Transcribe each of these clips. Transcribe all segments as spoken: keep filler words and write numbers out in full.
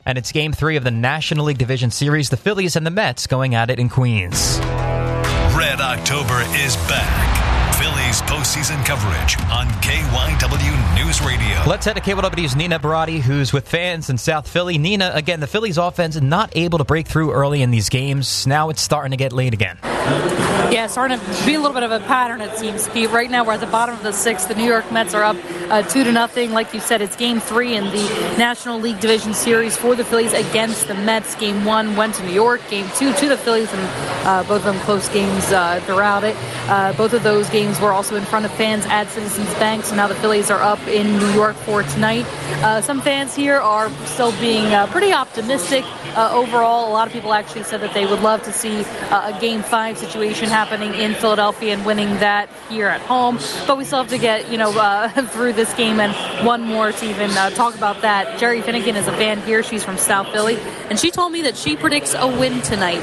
And it's Game three of the National League Division Series, the Phillies and the Mets going at it in Queens. Red October is back. Phillies postseason coverage on K Y W News Radio. Let's head to K Y W's Nina Barati, who's with fans in South Philly. Nina, again, the Phillies offense not able to break through early in these games. Now it's starting to get late again. Yeah, it's starting to be a little bit of a pattern, it seems, Pete. Right now we're at the bottom of the sixth. The New York Mets are up uh, two to nothing. Like you said, it's Game three in the National League Division Series for the Phillies against the Mets. Game one went to New York. Game two to the Phillies, and uh, both of them close games uh, throughout it. Uh, both of those games were also in front of fans at Citizens Bank, so now the Phillies are up in New York for tonight. Uh, some fans here are still being uh, pretty optimistic uh, overall. A lot of people actually said that they would love to see uh, a Game five situation happening in Philadelphia and winning that here at home, but we still have to get you know uh, through this game and one more to even uh, talk about that. Jerry Finnegan is a fan here. She's from South Philly, and she told me that she predicts a win tonight.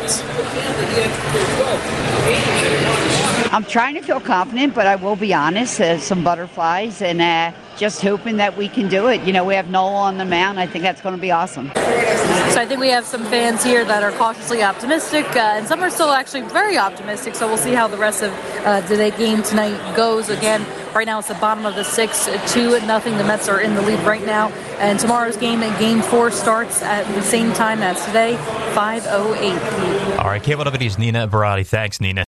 I'm trying to feel confident, but I will be honest, uh, some butterflies, and uh, just hoping that we can do it. You know, we have Nola on the mound. I think that's going to be awesome. So I think we have some fans here that are cautiously optimistic, uh, and some are still actually very optimistic, so we'll see how the rest of uh, the game tonight goes. Again, right now it's the bottom of the sixth, two nothing. The Mets are in the lead right now, and tomorrow's game, Game four, starts at the same time as today, five oh eight. All right, K Y W's Nina Barati. Thanks, Nina.